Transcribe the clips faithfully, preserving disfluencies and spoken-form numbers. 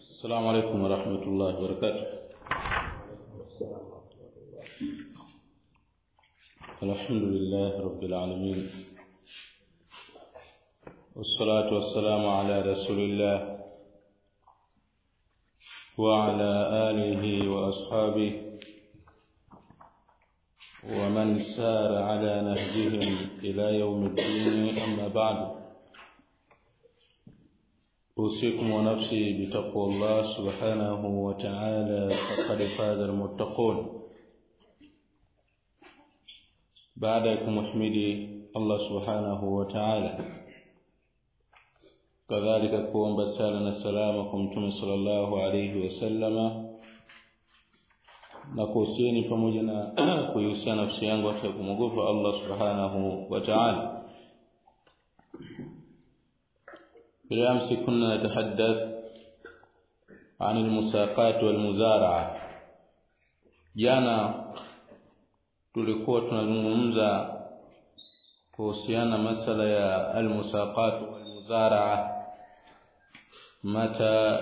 السلام عليكم ورحمة الله وبركاته. الحمد لله رب العالمين، والصلاة والسلام على رسول الله وعلى آله وأصحابه ومن سار على نهجهم إلى يوم الدين. أما بعد، أوصيكم ونفسي بتقوى الله سبحانه وتعالى، فقد فاز المتقون. بعدكم محمدي الله سبحانه وتعالى، كذلك كون بسالنا سلامكم تم صلى الله عليه وسلم. na kuhusieni pamoja na kuihusia nafsi yangu katika kumwogopa Allah subhanahu wa ta'ala. بالأمس كنا نتحدث عن المساقات والمزارعة. jana tulikuwa tunazungumza kuhusiana masala ya almusaqat walmuzara'a, mata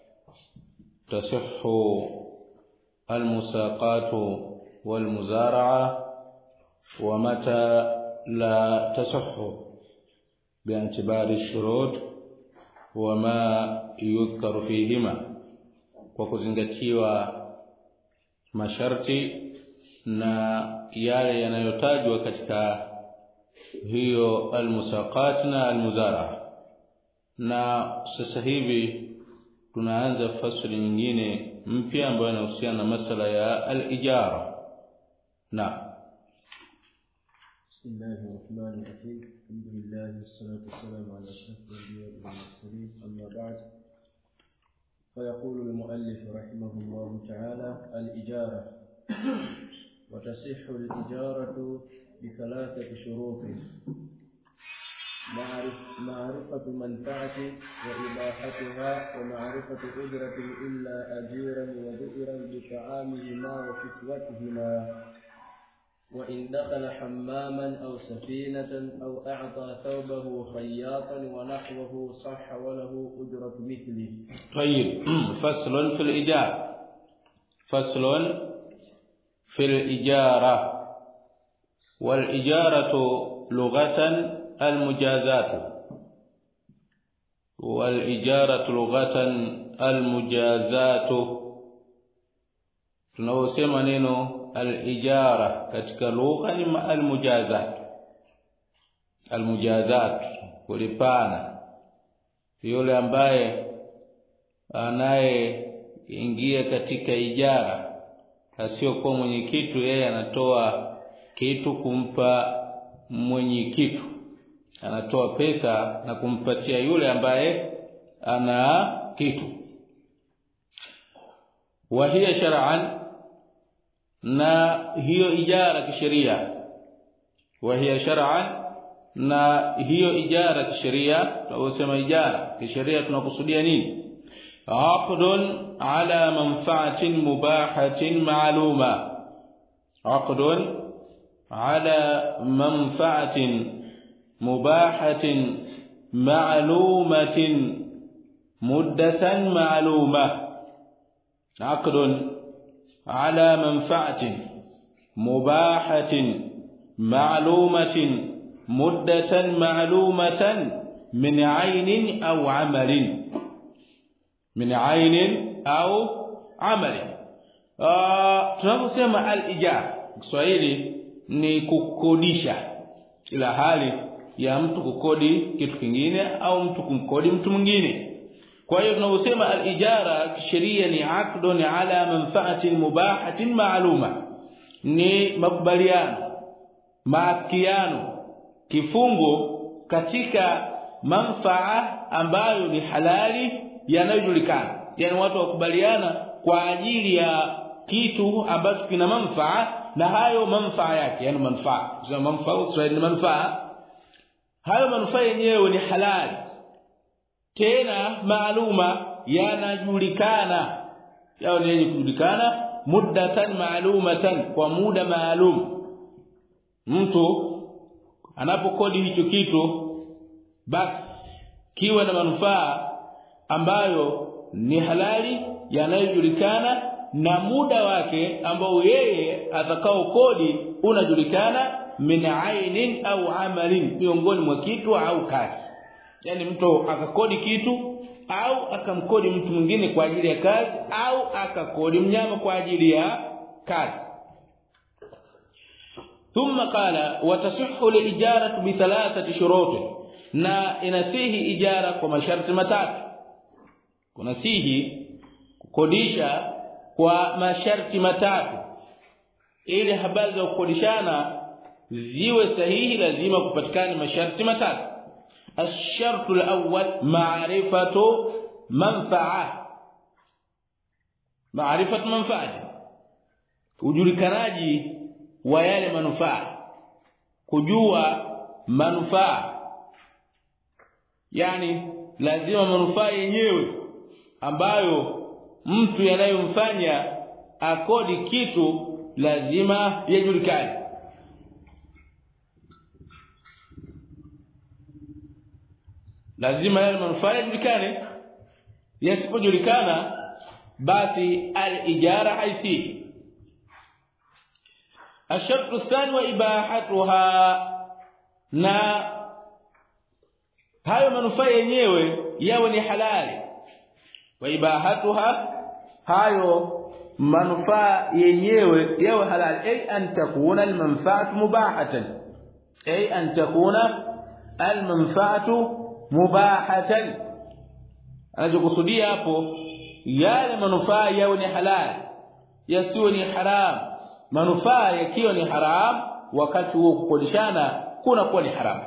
tasihhu المساقات والمزارعة ومتى لا تصح باعتبار الشروط وما يذكر فيهما، وكuzingatiwa masharti na yale yanayotajwa katika hiyo almusaqat na almuzara'a. Na sasa hivi tunaanza fasli nyingine mpya ambayo inahusiana na masala ya al-ijara. Na Bismillahir Rahmanir Rahim. Alhamdulillah wassalatu wassalamu ala ashrafil anbiya'i wal mursalin. Amma ba'd. فيقول المؤلف رحمه الله تعالى: الإجارة. وتصح الإجارة بثلاثة شروط: معرفة منفعة وإباحتها، ومعرفة أجرة إلا أجيرا وبئرا بطعامهما وكسوتهما، وإن دخل حماما أو سفينة أو أعطى ثوبه خياطا ونحوه صح وله أجرة مثله. طيب، فصل في الإجارة. فصل في الإجارة. والإجارة لغة المجازات، والإجارة لغة المجازات. tunaosema neno al-ijara katika lugha ni al-mujazat. Al-mujazat kulipana, yule ambaye anayeingia katika ijara asio kwa mwenye kitu, yeye anatoa kitu kumpa mwenye kitu, anatoa pesa na kumpatia yule ambaye ana kitu. wa hiya shar'an, na hiyo ijara kisheria. wa hiya shar'an, na hiyo ijara kisheria. Tunasema ijara kisheria tunakusudia nini? aqdun ala manfa'atin mubahatin ma'luma. aqdun ala manfa'atin مباحة معلومة مدة معلومة. عقد على منفعة مباحة معلومة مدة معلومة من عين أو عمل. من عين أو عمل. tunaposema al-ijara Kiswahili ni kukodisha, ila hali ya mtu kukodi kitu kingine au mtu kumkodi mtu mwingine. Kwa hiyo tunaposema al-ijara kisheria ni aqdun ala manfa'atin mubahatin ma'luma, ni makubaliano, maafikiano, kifungo katika manfaa ambayo ni halali yanayojulikana. Yani watu wakubaliana kwa ajili ya kitu ambacho kina manfaa, na hayo manfaa yake, yani manfaa, sio manfaa sio ni manfaa, hayo manufaa yenyewe ni halali tena maaluma, yanajulikana, yao ni yenye kujulikana, muddatan maalumatan, kwa muda maalum. Mtu anapokodi hicho kitu, basi kiwe na manufaa ambayo ni halali yanayojulikana na muda wake ambao yeye atakao kodi unajulikana min ainin au amalin miongoni mwa kitu au kazi. Yani mtu akakodi kitu au akamkodi mtu mwingine kwa ajili ya kazi au akakodi mnyama kwa ajili ya kazi. Thumma qala wa tasihhu al-ijaratu bi thalathati shurut, na inasihi ijara kwa masharti matatu. Kunasihi kukodisha kwa masharti matatu. Ili habari za kukodishana ziwe sahihi lazima kupatikane masharti matatu. الشرط الأول معرفة منفعة معرفة منفعة ujulikanaji wa yale manufaa, kujua manufaa. Yani lazima manufaa yenyewe ambayo mtu yanayomfanya akodi kitu lazima yajulikane. Lazima yale manufaa yajulikane. Yasipojulikana basi al-ijara haisi. الشرط الثاني وإباحتها, na hayo manufaa yenyewe yawe ni halali. Wa ibahatuha, hayo manufaa yenyewe yawe halali. Ay an takuna al-manfaatu mubahatan, ay an takuna al-manfaatu mubahatan. Anachokusudia hapo yale manufaa yawe ni halali, yasiwe ni haram. Manufaa yakiwa ni haram, wakati huo kukodishana kuna kuwa ni haram.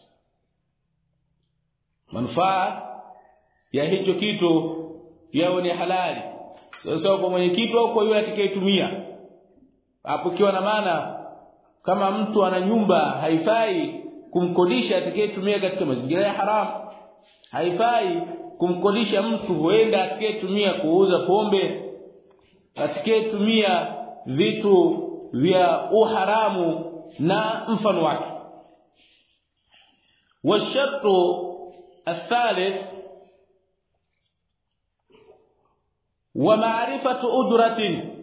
Manufaa ya hicho kitu yawe ni halali, sasa kwa mwenye kitu au kwa yule atakayetumia. Hapo kiwa na maana kama mtu ana nyumba, haifai kumkodisha atakayetumia katika mazingira ya haram. Haifai kumkodisha mtu huenda atakayetumia kuuza pombe, atakayetumia vitu vya uharamu na mfano wake. والشرط الثالث ومعرفة أجرة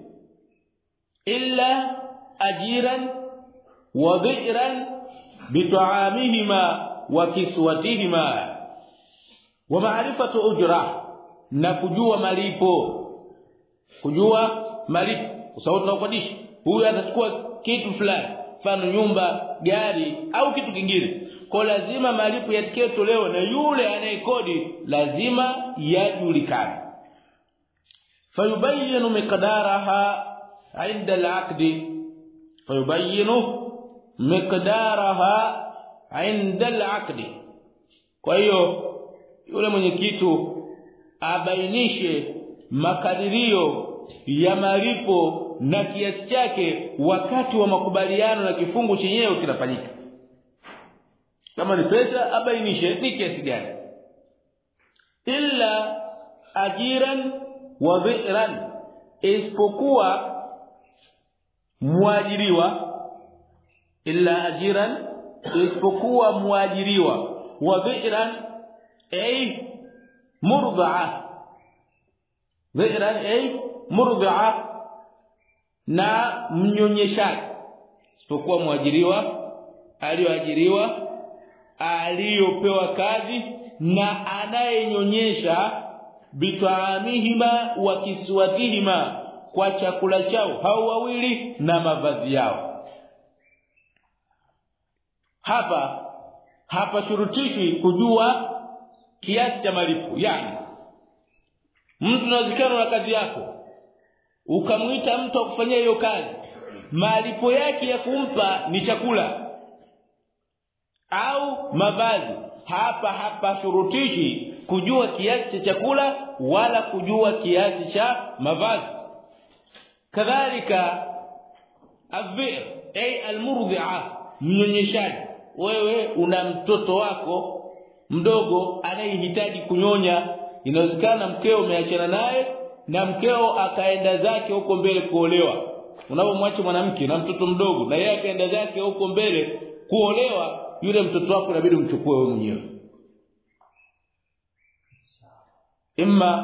إلا أجيرا وبئرا بطعامهما وكسوتهما. ومعرفة أجرة, na kujua malipo. Kujua malipo kwa sababu tunakodisha, huyu atachukua kitu fulani, mfano nyumba, gari au kitu kingine. Kwa lazima malipo yatakayotolewa na yule anayekodi lazima yajulikane. Fayubayyinu miqdaraha 'inda al-'aqd, fayubayyinu miqdaraha 'inda al-'aqd. Kwa hiyo yule mwenye kitu abainishe makadirio ya malipo na kiasi chake wakati wa makubaliano na kifungu chenyewe kinafanyika. Kama ni pesa abainishe ni kiasi gani. Illa ajiran wa dhi'ran, isipokuwa muajiriwa. Illa ajiran, isipokuwa muajiriwa. Wa dhi'ran ay murda'a. Dhi'ran ay murdi'a, na mnyonyeshaji. Isipokuwa muajiriwa, aliyoajiriwa, aliyopewa kazi na anayenyonyesha, bitaamihima wa kiswatihima, kwa chakula chao hao wawili na mavazi yao. Hapa hapa shurutishi kujua kiasi cha malipo. Yani mtu anazikana na kazi yako, ukamuita mtu akufanyia hiyo kazi, malipo yake ya kumpa ni chakula au mavazi. Hapa hapa shurutishi kujua kiasi cha chakula wala kujua kiasi cha mavazi. Kadhalika adhir ay almurdi'a, mnyonyeshaji. Wewe una mtoto wako mdogo anayehitaji kunyonya, inawezekana mkeo umeachana naye na mkeo akaenda zake huko mbele kuolewa. Unapomwacha mwanamke na mtoto mdogo na yeye akaenda zake huko mbele kuolewa, yule mtoto wako inabidi umchukue wewe mwenyewe. Imma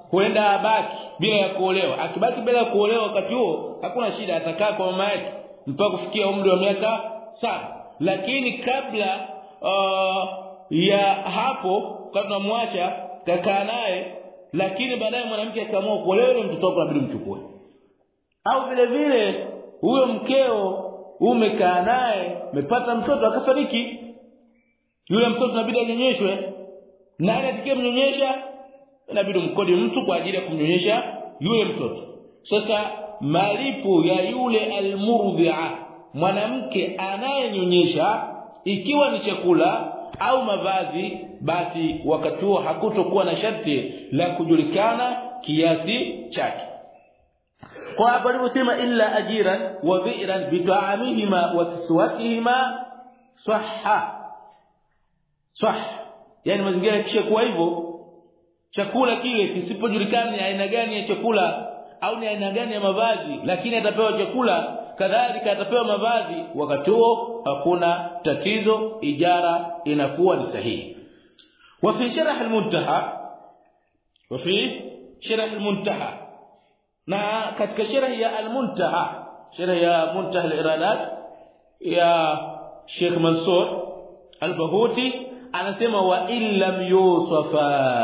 huenda abaki bila ya kuolewa. Akibaki bila ya kuolewa wakati huo hakuna shida, atakaa kwa mama yake mpaka kufikia umri wa miaka saba. Lakini kabla uh, ya hapo kabla tunamwacha kakaa naye, lakini baadaye mwanamke akaamua kuolewa, ile mtoto wako inabidi mchukue. Au vile vile huyo mkeo umekaa naye, umepata mtoto akafariki, yule mtoto inabidi anyonyeshwe. Nani atakayemnyonyesha? Inabidi mkodi mtu kwa ajili ya kumnyonyesha yule mtoto. Sasa malipo ya yule almurdhi'a, mwanamke anayenyonyesha, ikiwa ni chakula au mavazi, basi wakati huo hakutokuwa na sharti la kujulikana kiasi chake. Kwa hapo aliposema illa ajiran wa dhi'ran bita'amihima wa kiswatihima sahha sah, yani mazingira kisha kuwa hivyo, chakula kile kisipojulikana ni aina gani ya chakula au ni aina gani ya mavazi, lakini atapewa chakula kadhalika atapewa mavazi, wakati huo hakuna tatizo, ijara inakuwa ni sahihi. Wa fi sharh al-muntaha, wa fi sharh al-muntaha, na katika sharh ya al-muntaha, sharh ya muntaha al-iradat ya Sheikh Mansur al-Bahuti, anasema wa illam yusafa,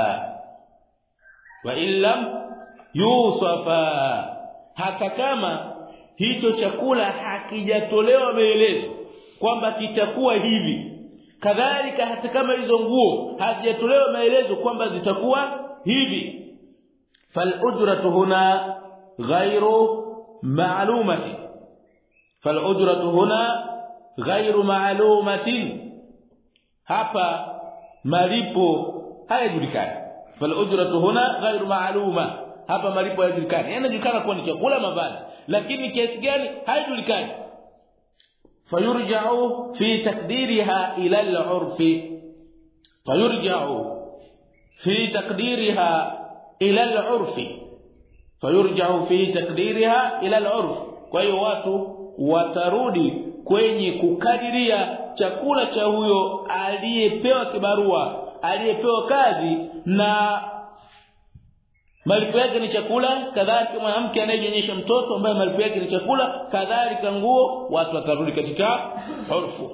wa illam yusafa, hata kama hicho chakula hakijatolewa maelezo kwamba kitakuwa hivi, kadhalika hata kama hizo nguo hazijatolewa maelezo kwamba zitakuwa hivi, fal ujratu huna ghairu ma'lumati, fal ujratu huna ghairu ma'lumatin, hapa malipo hayajulikani. Fal ujratu huna ghairu ma'luma, hapa malipo hayajulikani. Yanajulikana kuwa ni chakula, mavazi, lakini kiasi gani haijulikani. Fayurja'u fi takdiriha ila al-'urfi, fayurja'u fi takdiriha ila al-'urfi, fayurja'u fi takdiriha ila al-'urf. Kwa hiyo watu watarudi kwenye kukadiria chakula cha huyo aliyepewa kibarua, aliyepewa kazi, na malipo yake ni chakula, kadhalika mwanamke anayenyonyesha mtoto ambaye malipo yake ni chakula, kadhalika nguo, watu watarudi katika urfu.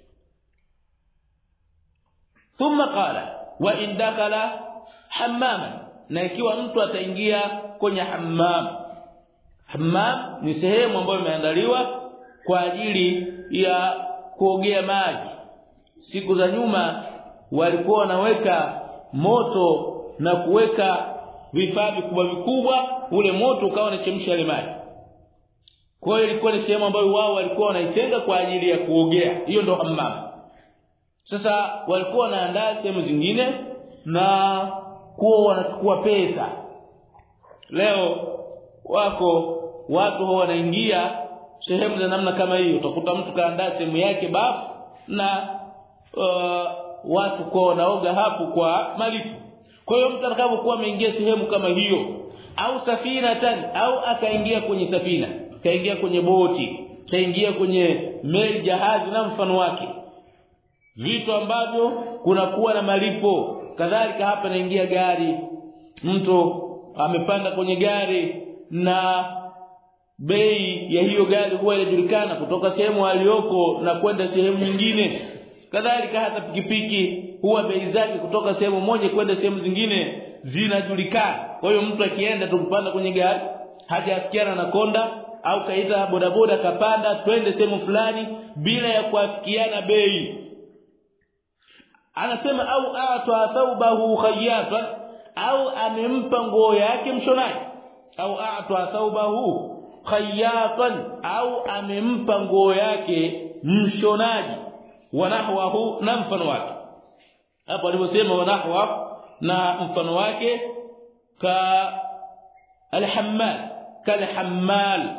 Thumma qala wa in dakhala hammaman, na ikiwa mtu ataingia kwenye hammam. Hammam ni sehemu ambayo imeandaliwa kwa ajili ya kuogea maji. Siku za nyuma walikuwa wanaweka moto na kuweka vifaa vikubwa vikubwa, ule moto ukawa unachemsha ile maji. Kwa hiyo ilikuwa ni sehemu ambayo wao walikuwa wanaitenga kwa ajili ya kuogea, hiyo ndio hammam. Sasa walikuwa wanaandaa sehemu zingine na kuwa wanachukua pesa. Leo wako watu hao wanaingia sehemu za namna kama hiyo, utakuta mtu kaandaa sehemu yake bafu na uh, watu kwa wanaoga hapo kwa malipo. Kwa hiyo mtu atakapokuwa ameingia sehemu kama hiyo, au safina tani, au akaingia kwenye safina, kaingia kwenye boti, kaingia kwenye meli, jahazi na mfano wake, vitu ambavyo kunakuwa na malipo. Kadhalika hapa naingia gari, mtu amepanda kwenye gari na bei ya hiyo gari huwa inajulikana kutoka sehemu aliyoko na kwenda sehemu nyingine. Kadhalika hata pikipiki huwa bei zake kutoka sehemu moja kwenda sehemu zingine zinajulikana. Kwa hiyo mtu akienda tu kupanda kwenye gari, hajaafikiana na konda au kaita bodaboda kapanda twende sehemu fulani bila ya kuafikiana bei, anasema au a'ta thawbahu khayyatan, au amempa nguo yake mshonaji, au a'ta thawbahu khayyatan, au amempa nguo yake mshonaji, wanahwahu, na mfano wake. Hapo aliposema wanahwa na mfano wake, ka alhammal, kalhammal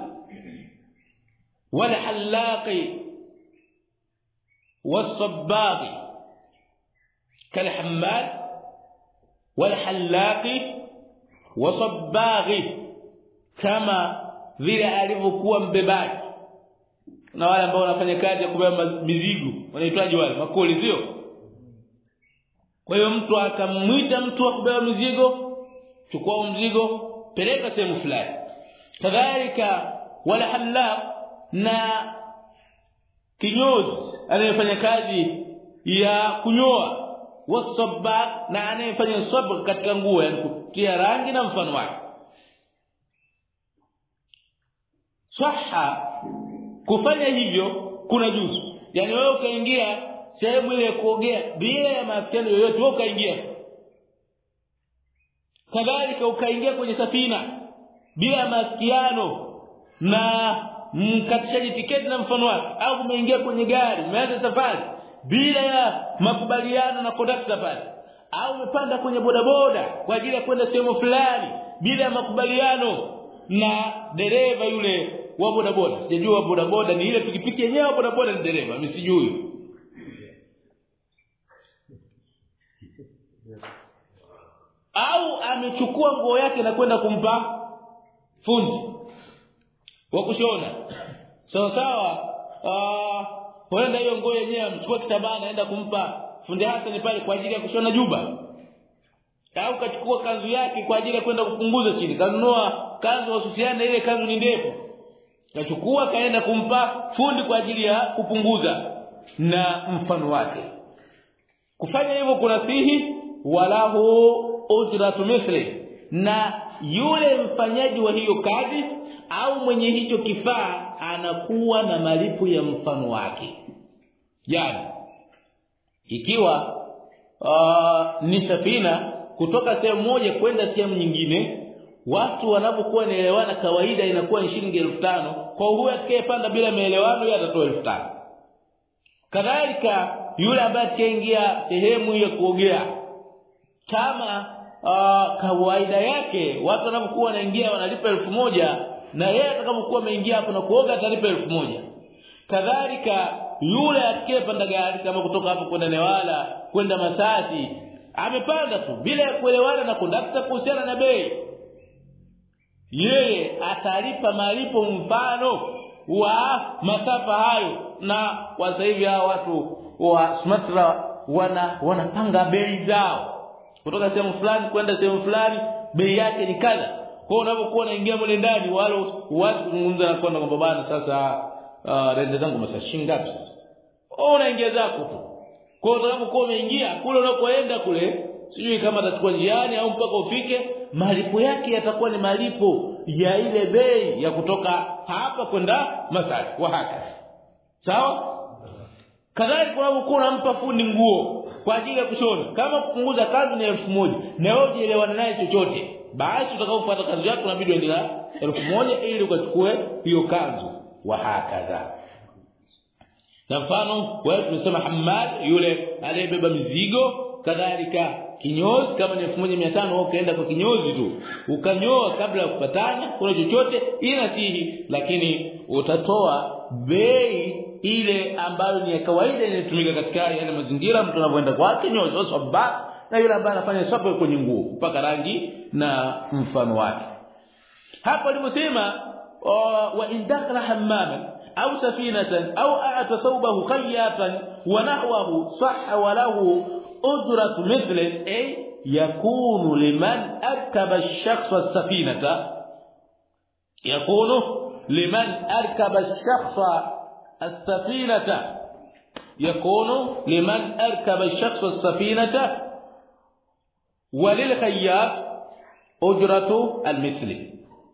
walhallaqi wasabbaghi, kalhammal walhallaqi wasabbaghi, kama vile alivyokuwa mbebaji na wale ambao wanafanya kazi ya kubeba mizigo, wanaitwaje wale, makoli, sio? Kwa hiyo mtu akamwita mtu wa kubeba mizigo, chukua mzigo peleka sehemu fulani. Kadhalika wala halaq na kinyozi anayefanya kazi ya kunyoa, wasabaq na anayefanya sabq katika nguo, yani kutia rangi na mfano wake. Sahha kufanya hivyo kuna juzu. Yani wewe ukaingia sehemu ile ya kuogea bila ya maskani yoyote, wewe ukaingia. Kadhalika ukaingia kwenye safina bila maskiano na mkatishaji tiketi na mfano wake, au umeingia kwenye gari umeanza safari bila ya makubaliano na kondakta pale, au umepanda kwenye bodaboda kwa ajili ya kwenda sehemu fulani bila ya makubaliano na dereva yule wa bodaboda. Sijajua bodaboda ni ile pikipiki yenyewe, bodaboda ni dereva, mimi sijui. Au amechukua nguo yake na kwenda kumpa fundi wa kushona. Sawa sawa, ah huenda hiyo nguo yenyewe amchukua kitambaa naenda kumpa fundi Hassan pale kwa ajili ya kushona juba. Au kachukua kanzu yake kwa ajili ya kwenda kupunguza chini. Kanunua kanzu hususiana ile kanzu ni ndefu. Kachukua kaenda kumpa fundi kwa ajili ya kupunguza na mfano wake. Kufanya hivyo kunasihi, walahu ujratu mithli, na yule mfanyaji wa hiyo kazi au mwenye hicho kifaa anakuwa na malipo ya mfano wake. Yani ikiwa uh, ni safina kutoka sehemu moja kwenda sehemu nyingine, watu wanapokuwa naelewana kawaida inakuwa ni shilingi elfu tano. Kwa huyo atakayepanda bila maelewano yeye atatoa elfu tano. Kadhalika yule ambaye atakayeingia sehemu ya kuogea, kama uh, kawaida yake watu wanapokuwa wanaingia wanalipa elfu moja, na yeye atakapokuwa ameingia hapo na kuoga atalipa elfu moja. Kadhalika yule atakayepanda gari kama kutoka hapo kwenda Newala kwenda Masasi, amepanda tu bila ya kuelewana na kondakta kuhusiana na bei, yeye atalipa malipo mfano wa masafa hayo. Na kwa sasa hivi hao watu wa Sumatra wana wanapanga bei zao kutoka sehemu fulani kwenda sehemu fulani, bei yake ni kadha. Kwa unapokuwa unaingia mle ndani wale watu kuzungumza na kwenda kwamba bana sasa uh, rende zangu masaa shilingi ngapi sasa, au unaingia zako tu. Kwa hiyo unapokuwa umeingia kule unakoenda kule, sijui kama atachukua njiani au mpaka ufike, malipo yake yatakuwa ni malipo ya ile bei ya kutoka hapa kwenda Masasi kwa haka. Sawa? Kadhalika unapokuwa unampa fundi nguo kwa ajili ya kushona, kama kupunguza kazi ni elfu moja na wewe ujielewana naye chochote, basi utakaofuata kazi yako unabidi uendelee elfu moja ili ukachukue hiyo kanzu wa hakadha. Na mfano wewe tumesema Hamad yule aliyebeba mizigo, kadhalika kinyozi kama ni elfu moja mia tano wewe ukaenda kwa kinyozi tu ukanyoa kabla ya kupatana kuna chochote inasihi, lakini utatoa bei ile ambayo ni ya kawaida inayotumika katika yale mazingira mtu anapoenda kwa kinyozi sababu, na yule ambaye anafanya sababu kwenye nguo mpaka rangi na mfano wake. Hapo aliposema wa indakala hammaman au safinatan au a'ata thawbahu khayyatan wa nahwahu sahha wa lahu ujratu mithli, ay yakunu liman arkaba ash-shakhs as-safinata yakunu liman arkaba ash-shakhs as-safinata yakunu liman arkaba ash-shakhs as-safinata wa lil khayyat ujratu al-mithli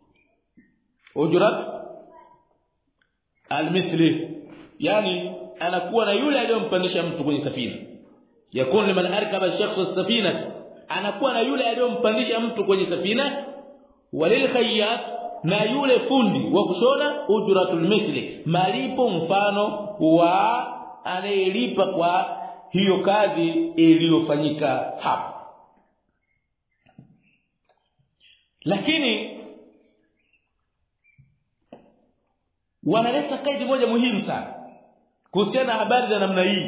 ujrat al-mithli, yani anakuwa na yule aliyompandisha mtu kwenye safina. Yakun liman arkaba ash-shakhs as-safinah, anakuwa na yule aliyompandisha mtu kwenye safina. Walil khayyat, na yule fundi wa kushona ujratul mithli, malipo mfano wa anayelipa kwa hiyo kazi iliyofanyika hapo. Lakini wanaleta kaidi moja muhimu sana kuhusiana na habari za namna hii.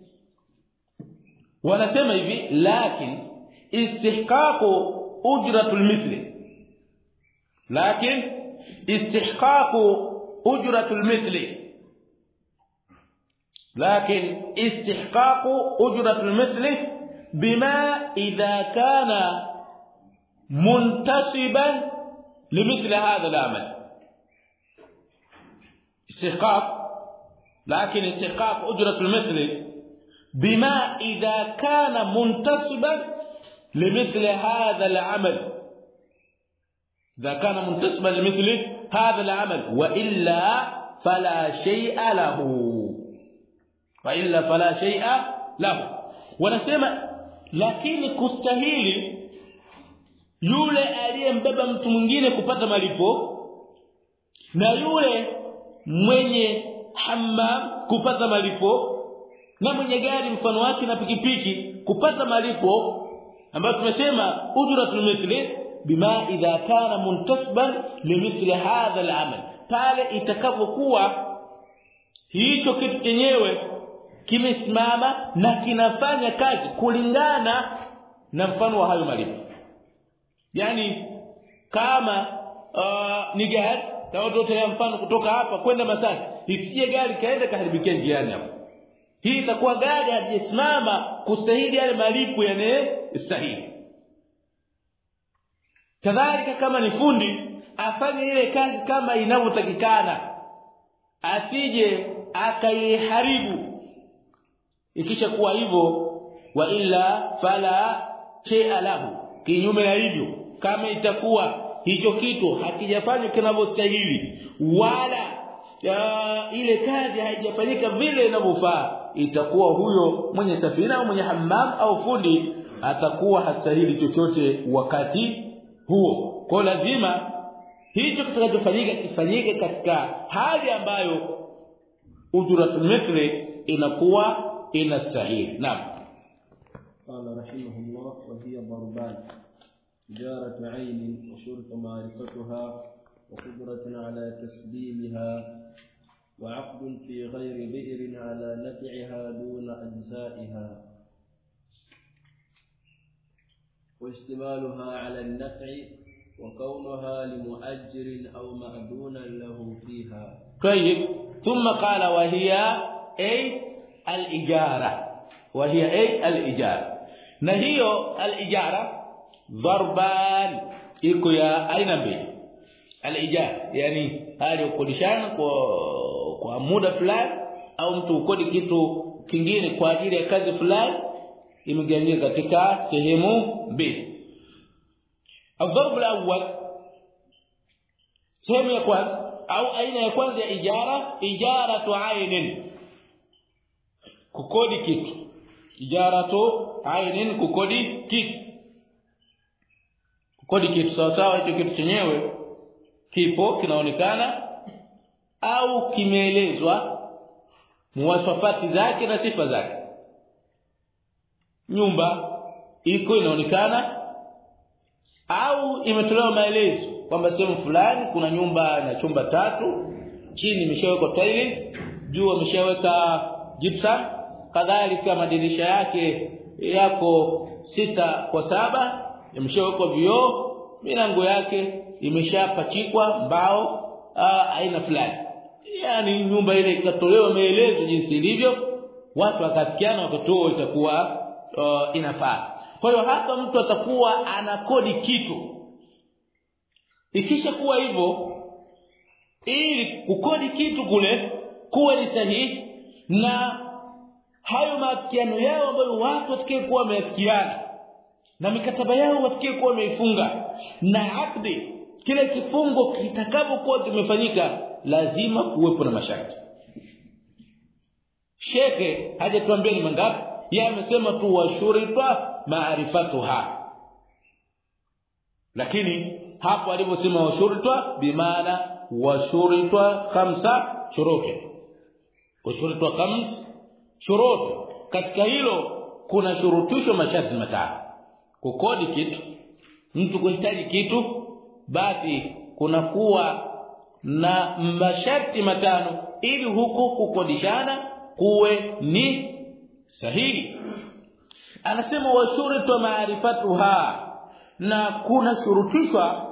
Wanasema hivi, lakin istihqaqu ujratul mithli, lakin istihqaqu ujratul mithli lakin istihqaqu ujratul mithli bima idha kana muntasiban limithli hadha al-amal استحقاق لكن استحقاق أجرة المثل بما إذا كان منتسبا لمثل هذا العمل إذا كان منتسبا لمثل هذا العمل وإلا فلا شيء له وإلا فلا شيء له ونسمع lakini kustahili yule aliyembeba mtu mwingine kupata malipo na yule mwenye hammam kupata malipo na mwenye gari mfano wake na pikipiki kupata malipo ambayo tumesema ujratul mithli bima idha kana muntasban limithli hadha al-amal pale itakapokuwa hicho kitu chenyewe kimesimama na kinafanya kazi kulingana na mfano wa hayo malipo. Yani kama uh, ni gari kama tutotolea mfano kutoka hapa kwenda Masasi isije gari kaenda kaharibikia njiani hapo, hii itakuwa gari haijasimama kustahili yale malipo yanayostahili. Kadhalika kama ni fundi afanye ile kazi kama inavyotakikana, asije akaiharibu. Ikisha kuwa hivyo wa illa fala shay'a lahu, kinyume na hivyo kama itakuwa hicho kitu hakijafanywa kinavyostahili wala ya, ile kazi haijafanyika vile inavyofaa, itakuwa huyo mwenye safina au mwenye hammam au fundi atakuwa hastahili chochote wakati huo. Kwa lazima hicho kitakachofanyika kifanyike katika hali ambayo ujratul mithli inakuwa inastahili. Naam. قال رحمه الله وهي ضربان إجارة عين وشرط معرفتها وقدرة على تسليمها وعقد في غير بئر على نفعها دون أجزائها واشتمالها على النفع وكونها لمؤجر أو مأذونا له فيها. طيب ثم قال وهي أي الإجارة وهي أي الإجارة نهيو الإجارة ضربان iko ya aina mbili. Al-ijara yani hali ukodishana kwa kwa muda fulani au mtu ukodi kitu kingine kwa ajili ya kazi fulani imegawanyika katika sehemu mbili. Al-darb al-awwal sehemu ya kwanza au aina ya kwanza ya ijara, ijaratu ainin, kukodi kitu. Ijaratu ainin, kukodi kitu. Kukodi kitu sawa sawa hicho kitu chenyewe kipo kinaonekana au kimeelezwa muwasafati zake na sifa zake. Nyumba iko inaonekana au imetolewa maelezo kwamba sehemu fulani kuna nyumba na chumba tatu, chini imeshawekwa tiles, juu imeshaweka gypsum, kadhalika madirisha yake yako sita kwa saba, imeshawekwa vioo, milango yake imeshapachikwa mbao aina fulani. Yani nyumba ile ikatolewa maelezo jinsi ilivyo, watu wakafikiana wakatoa, itakuwa uh, inafaa. Kwa hiyo hapa mtu atakuwa anakodi kitu. Ikisha kuwa hivyo, ili kukodi kitu kule kuwe ni sahihi na hayo maafikiano yao ambayo watu watakie kuwa wameafikiana na mikataba yao watakie kuwa wameifunga na akdi, kile kifungo kitakapokuwa kimefanyika lazima kuwepo na masharti. Shekhe hajatuambia ni mangapi, yeye amesema tu washurita maarifatuha, lakini hapo aliposema washurita bimaana washurita khamsa shuruti, washurita khams shuruti. Katika hilo kuna shurutisho masharti matano. Kukodi kitu, mtu kuhitaji kitu, basi kuna kuwa na masharti matano ili huko kukodishana kuwe ni sahihi. Anasema washurita maarifatuha, na kuna shurutishwa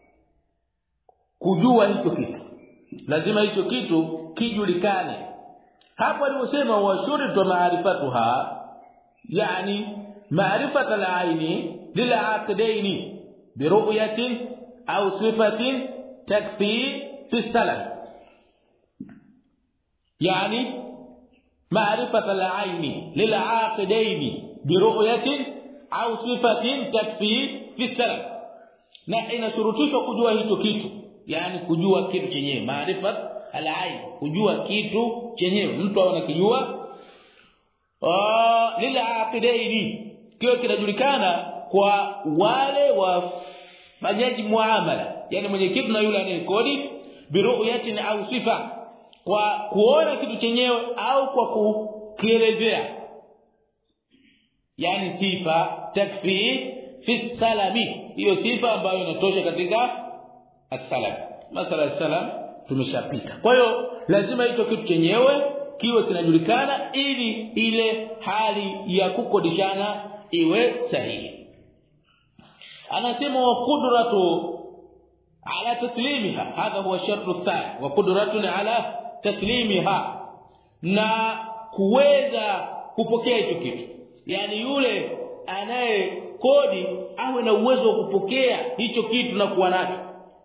kujua hicho kitu, lazima hicho kitu kijulikane. Hapo aliposema washurita maarifatuha, yani maarifata al-aini lil'aqdaini, برؤية أو صفة تكفي في السلم يعني معرفة العين للعاقدين برؤية أو صفة تكفي في السلم na inashurutishwa kujua hicho kitu yani kujua kitu chenyewe maarifa al-ain kujua kitu chenyewe mtu awe anakijua ah lil'aqidaini kile kinajulikana kwa wale wafanyaji muamala yani mwenye kitu na yule anayekodi biru'yatin au sifa kwa kuona kitu chenyewe au kwa kukielezea yani sifa takfi fi salami hiyo sifa ambayo inatosha katika as-salam masala as-salam tumeshapita kwa hiyo lazima hicho kitu chenyewe kiwe kinajulikana ili ile hali ya kukodishana iwe sahihi anasema wa qudratu ala taslimiha hadha huwa shartu athani wa qudratun ala taslimiha na kuweza kupokea hicho kitu yani yule anaye kodi awe na uwezo wa kupokea hicho kitu na kuwa nacho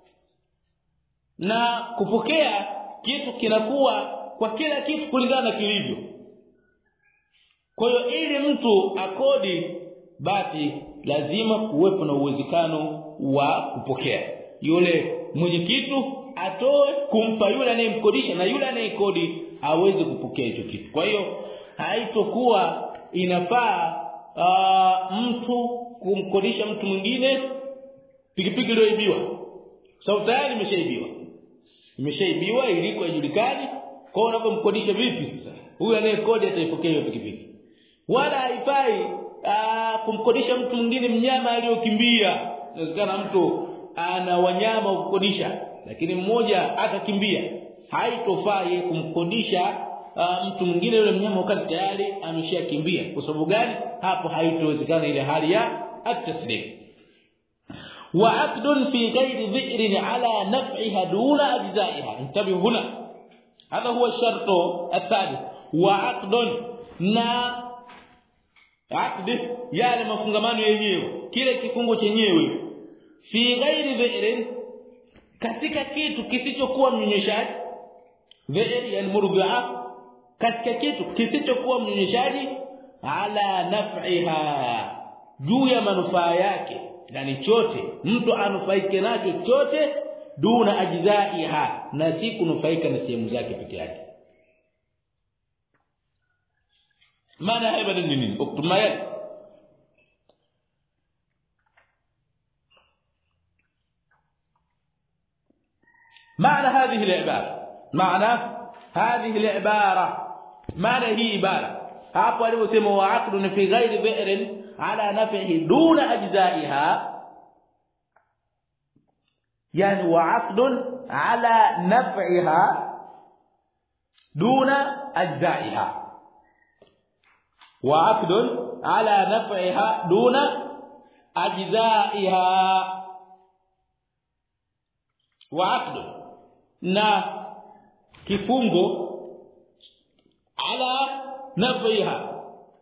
na kupokea kitu kinakuwa kwa kila kitu kulingana na kilivyo kwa hiyo ili mtu akodi basi lazima kuwepo na uwezekano wa kupokea yule mwenye kitu atoe kumpa yule anayemkodisha na yule anayekodi aweze kupokea hicho kitu kwa hiyo haitokuwa inafaa Uh, mtu kumkodisha mtu mwingine pikipiki iliyoibiwa sababu so, tayari imeshaibiwa imeshaibiwa iliko ijulikani kwa hiyo unapomkodisha vipi sasa huyu anayekodi ataipokea hiyo pikipiki wala haifai uh, kumkodisha mtu mwingine mnyama aliyokimbia inawezekana mtu ana wanyama wa kukodisha lakini mmoja akakimbia haitofaa yeye kumkodisha Uh, mtu mwingine yule mnyama wakati tayari ameshakimbia kwa sababu gani hapo haitowezekana ile hali ya at-taslim wa aqdun fi ghairi dhi'rin ala naf'iha duna ajza'iha intabi huna hadha huwa shartu athalith wa aqdun na aqd yale mafungamano yenyewe kile kifungo chenyewe fi ghairi dhi'rin katika kitu kisichokuwa mnyonyeshaji dhi'r yani murdi'a katika kitu kisichokuwa mnyonyeshaji ala naf'iha juu ya manufaa yake yani chote mtu anufaike nacho chote duna ajzaiha na si kunufaika na sehemu zake peke yake maana haya ni nini uktumaya maana هذه العباره معنى هذه العباره maana hii ibara hapo aliposema wa aqdun fi ghairi dhi'rin ala naf'ihi duna ajza'iha yani wa aqdun ala naf'iha duna ajza'iha wa aqdun ala naf'iha duna ajza'iha wa aqdun na kifungo ala nafaiha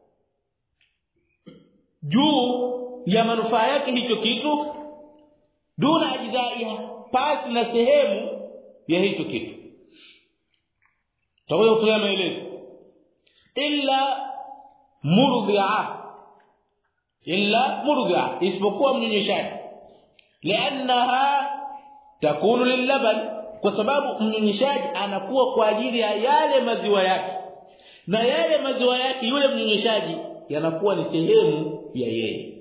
juu ya manufaa yake hicho kitu duna ajzaiha pasi na sehemu ya hicho kitu taweza kutoa maelezo illa murdhi'a illa murdhi'a isipokuwa mnyonyeshaji li'annaha takunu lillaban kwa sababu mnyonyeshaji anakuwa kwa ajili ya yale maziwa yake na yale maziwa yake yule mnyonyeshaji yanakuwa ni sehemu ya yeye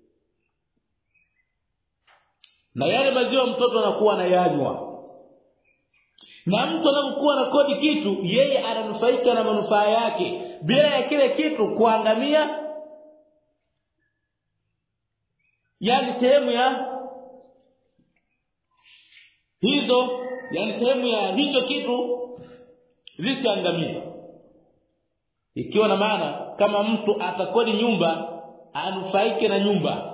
na yale maziwa mtoto anakuwa anayanywa na mtu anapokuwa na kodi kitu yeye ananufaika na manufaa yake bila ya kile kitu kuangamia yani sehemu ya hizo yani sehemu ya hicho kitu zisiangamie ikiwa na maana kama mtu atakodi nyumba anufaike na nyumba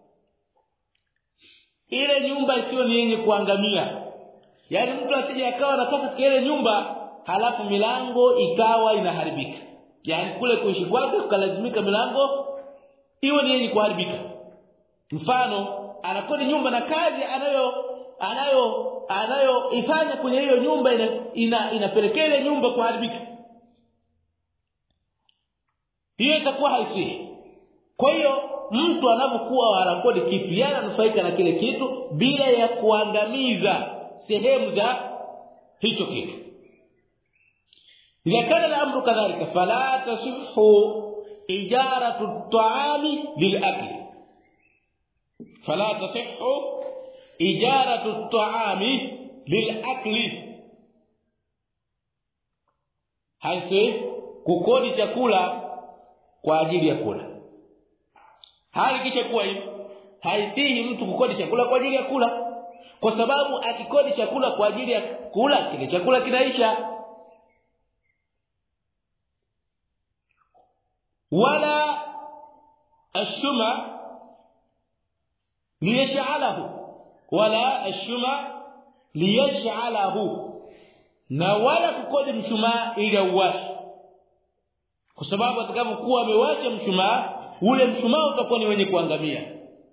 ile nyumba isiyo ni yenye kuangamia yani mtu asije akawa anatoka katika ile nyumba halafu milango ikawa inaharibika yani kule kuishi kwake kukalazimika milango iwe ni yenye kuharibika mfano anakodi nyumba na kazi anayo anayo anayoifanya kwenye hiyo nyumba ina, ina inapelekea ile nyumba kuharibika, hiyo itakuwa haisi. Kwa hiyo mtu anapokuwa anakodi kitu yana anufaika na kile kitu bila ya kuangamiza sehemu za hicho kitu. Ila kana al-amru kadhalika fala tasihhu ijaratu at-ta'ami lil-akli, fala tasihhu ijaratu at-ta'ami lil-akli, haisi kukodi chakula kwa ajili ya kula. Hali kisha kuwa hivi haisihi mtu kukodi chakula kwa ajili ya kula, kwa sababu akikodi chakula kwa ajili ya kula kile chakula kinaisha. wala ashuma liyash'alahu, wala ashuma liyash'alahu, na wala kukodi mshumaa ili auwashe, kwa sababu atakapokuwa amewasha mshumaa ule mshumaa utakuwa ni wenye kuangamia.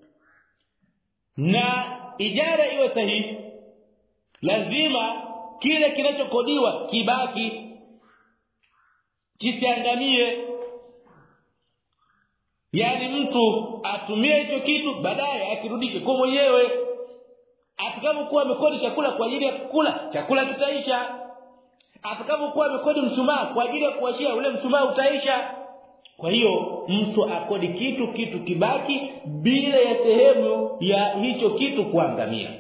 Na ijara iwe sahihi, lazima kile kinachokodiwa kibaki, kisiangamie. Yani mtu atumie hicho kitu baadaye akirudishe kwa mwenyewe. Atakapokuwa amekodi chakula kwa ajili ya kula, chakula kitaisha. Atakapokuwa amekodi mshumaa kwa ajili ya kuwashia, ule mshumaa utaisha. Kwa hiyo mtu akodi kitu kitu kibaki bila ya sehemu ya hicho kitu kuangamia.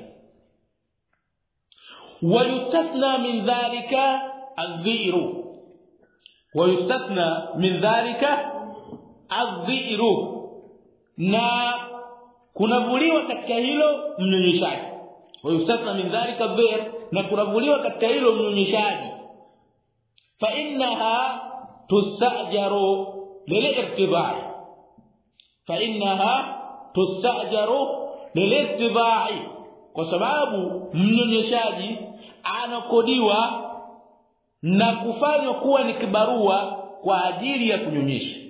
Wayustathna min dhalika adh-dhi'ru, wayustathna min dhalika adh-dhi'ru, na kunavuliwa katika hilo mnyonyeshaji. Wayustathna min dhalika adh-dhi'r, na kunavuliwa katika hilo mnyonyeshaji. Fa innaha tusajaru للارتضاع فإنها تستأجر للارتضاع, kwa sababu mnyonyeshaji anakodiwa na kufanywa kuwa ni kibarua kwa ajili ya kunyonyesha.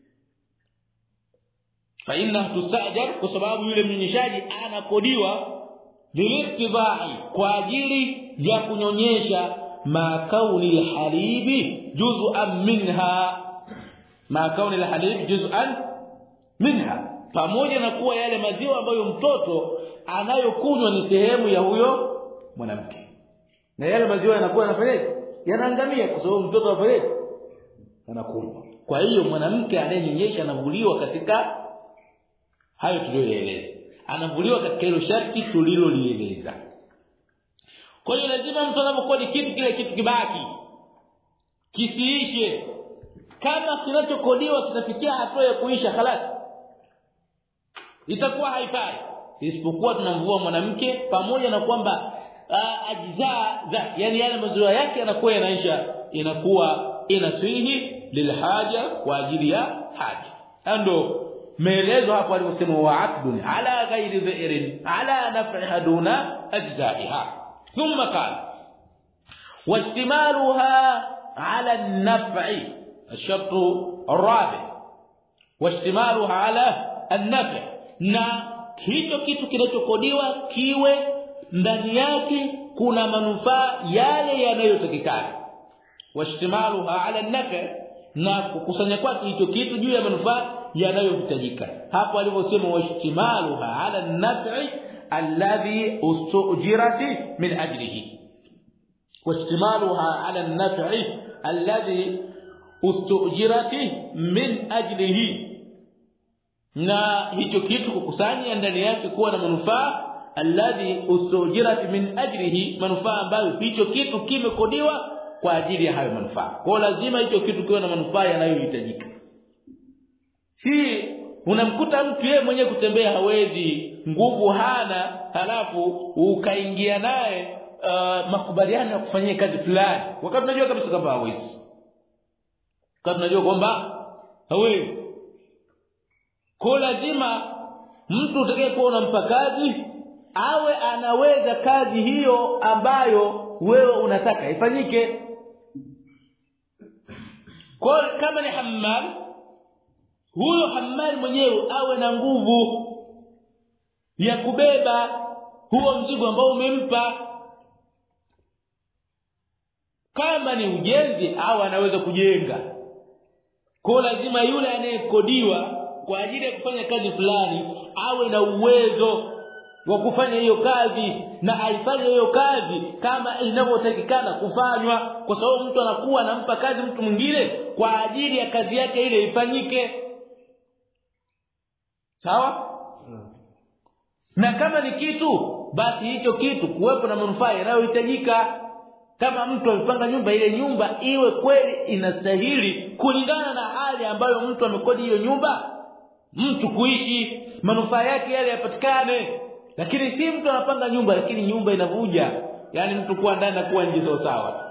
Fa innaha tustajar, kwa sababu yule mnyonyeshaji anakodiwa lilirtidai, kwa ajili ya kunyonyesha. Ma kauni alhalibi juz'an minha, ma kauni alhalib juz'an minha, pamoja na kuwa yale maziwa ambayo mtoto anayokunywa ni sehemu ya huyo mwanamke, na yale maziwa yanakuwa yanafanyaje, yanaangamia kwa sababu mtoto afanyaje, anakunywa. Kwa hiyo mwanamke anayenyonyesha anavuliwa katika hayo tuliyoeleza, anavuliwa katika hilo sharti tulilolieleza. Kwa hiyo lazima mtu anapokuwa kitu kile kitu kibaki, kisiishe. Kama kinachokodiwa kitafikia hatua ya kuisha, khalas, itakuwa haifai. Isipokuwa tunamvua mwanamke pamoja na kwamba ajizaa za, yani yale maziwa yake yanakuwa yanaisha, inakuwa inaswihi lilhaja, kwa ajili ya haja. Ando maelezo hapo aliposema wa'aqdun ala ghairi dha'irin ala naf'iha duna ajza'iha. Thumma qala washtimaluha ala an-naf'i, الشرط الرابع واشتمالها على النفع, na hicho kitu kinachokodiwa kiwe ndani yake kuna manufaa yale yanayotakikana. Washtimaluha ala an-naf'i, na kukusanya kwake hicho kitu juu ya manufaa yanayohitajika. Hapo alivyosema washtimaluha ala an-naf'i alladhi ustujirat min ajlihi, washtimaluha ala an-naf'i alladhi ustujirati min ajlihi, na hicho kitu kukusanya ndani yake kuwa na manufaa alladhi ustujirati min ajlihi, manufaa ambayo hicho kitu kimekodiwa kwa ajili ya hayo manufaa. Kwa lazima hicho kitu kiwe na manufaa yanayohitajika. Si unamkuta mtu yeye mwenyewe kutembea hawezi, nguvu hana, halafu ukaingia naye uh, makubaliano ya kufanyia kazi fulani wakati unajua kabisa kwamba hawezi, kama tunajua kwamba hawezi. Kwa lazima mtu utakayekuwa unampa kazi awe anaweza kazi hiyo ambayo wewe unataka ifanyike. Kwa kama ni hammal, huyo hammal mwenyewe awe na nguvu, ya kubeba huo mzigo ambao umempa. Kama ni ujenzi au anaweza kujenga, kwa lazima yule anayekodiwa kwa ajili ya kufanya kazi fulani awe na uwezo wa kufanya hiyo kazi na aifanye hiyo kazi kama inavyotakikana kufanywa, kwa sababu mtu anakuwa anampa kazi mtu mwingine kwa ajili ya kazi yake ile ifanyike. Sawa? Hmm. Na kama ni kitu, basi hicho kitu kuwepo na manufaa yanayohitajika. Kama mtu amepanga nyumba, ile nyumba iwe kweli inastahili kulingana na hali ambayo mtu amekodi hiyo nyumba mtu kuishi, manufaa yake yale yapatikane. Lakini si mtu anapanga nyumba lakini nyumba inavuja, yani mtu kuwa ndani na kuwa nje sawa sawa,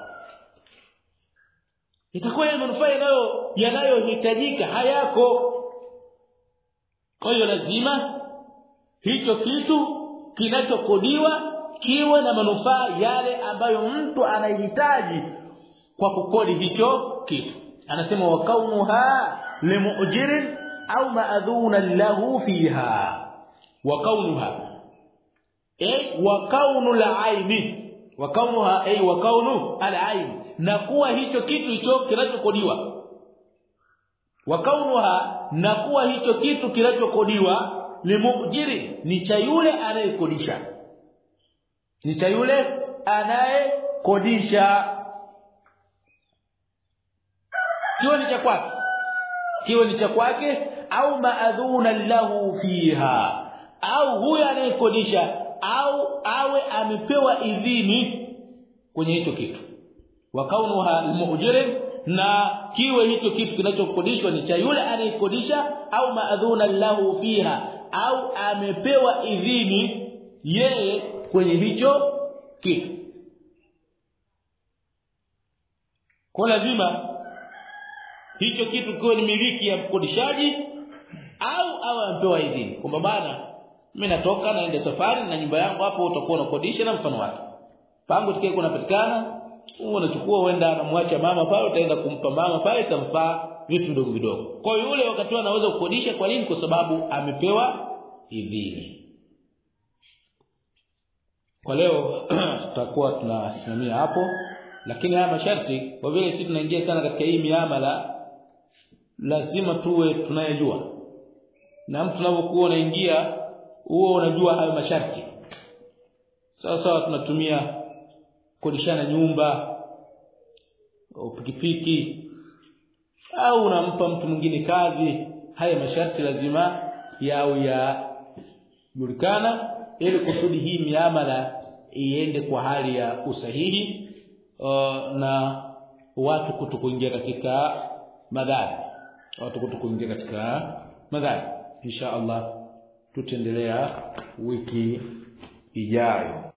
itakuwa ile manufaa yanayo yanayohitajika hayako. Kwa hiyo lazima hicho kitu kinachokodiwa kiwe na manufaa yale ambayo mtu anahitaji kwa kukodi hicho kitu. Anasema wa kaunuha limu'jirin au ma'dhuna lahu fiha. Wa kaunuha ay wa kaunu al-aini, wa kaunuha ay wa kaunu al-aini, na kuwa hicho kitu hicho kinachokodiwa. Wa kaunuha, na kuwa hicho kitu kinachokodiwa limu'jiri, ni cha yule anayekodisha, ni cha yule anayekodisha. Kiwe ni cha kwake, kiwe ni cha kwake, au maadhuna lahu fiha, au huyo anayekodisha au awe amepewa idhini kwenye hicho kitu. Wa kaunuha almu'jir, na kiwe hicho kitu kinachokodishwa ni cha yule anayekodisha, au maadhuna lahu fiha, au amepewa idhini yeye kwenye hicho kitu. Kwa lazima hicho kitu kiwe ni miliki ya mkodishaji au awe amepewa idhini. Kwa maana mimi natoka naenda safari na nyumba yangu hapo utakuwa unakodisha na mfano wake. Pango tikio kunapatikana, unachukua uenda anamwacha mama pale, utaenda kumpa mama pale, itamfaa vitu vidogo vidogo. Kwa hiyo yule wakati anaweza kukodisha. Kwa nini? Kwa sababu amepewa idhini. Kwa leo tutakuwa tunasimamia hapo, lakini haya masharti kwa vile sisi tunaingia sana katika hii miamala, lazima tuwe tunayejua. Na mtu unapokuwa unaingia huo unajua hayo masharti. Sasa tunatumia kodishana nyumba au pikipiki, au unampa mtu mwingine kazi, haya masharti lazima yao ya julikana ili kusudi hii miamala iende kwa hali ya usahihi, uh, na watu kutokuingia katika madhara, watu kutokuingia katika madhara. Insha Allah tutaendelea wiki ijayo.